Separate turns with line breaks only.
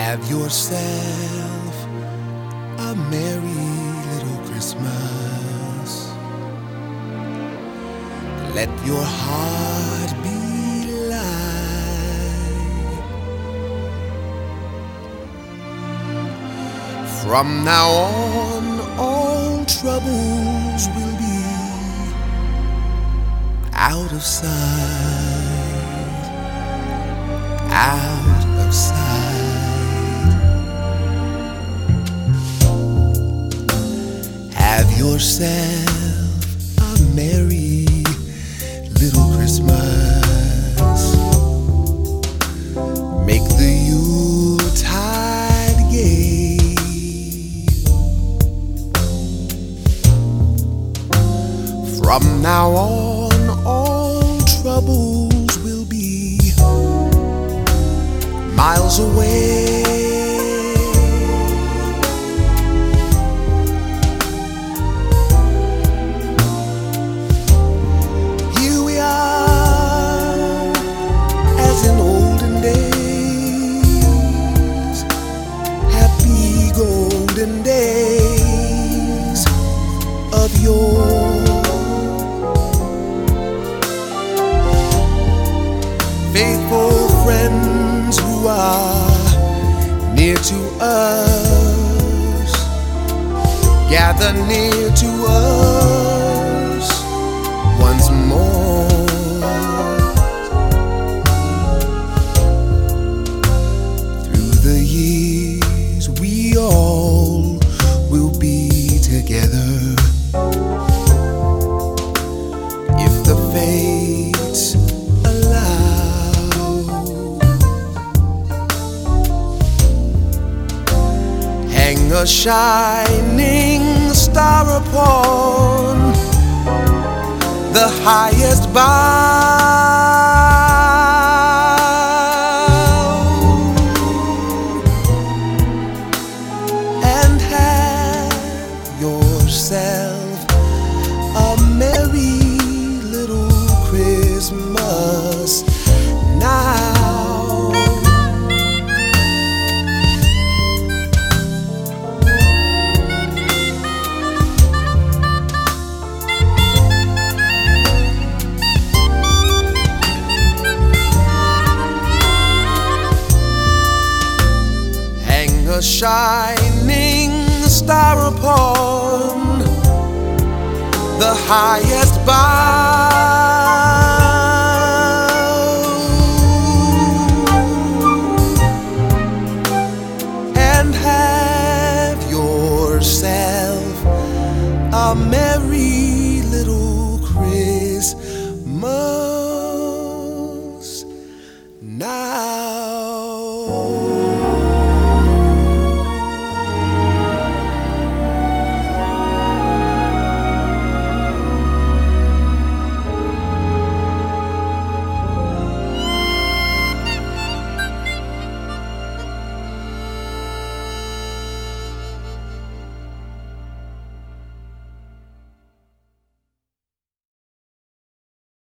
Have yourself a merry little Christmas. Let your heart be light. From now on, all troubles will be out of sight, out of sight. Have yourself a merry little Christmas. Make the Yuletide gay. From now on, all troubles will be miles away. Here we are, as in olden days, happy golden days of yore. Faithful friends who are near to us, gather near to us once more. Through the years we all will be together, if the fates allow. Hang a shining star upon the highest bough, and have yourself a merry little Christmas now. A shining star upon the highest bough,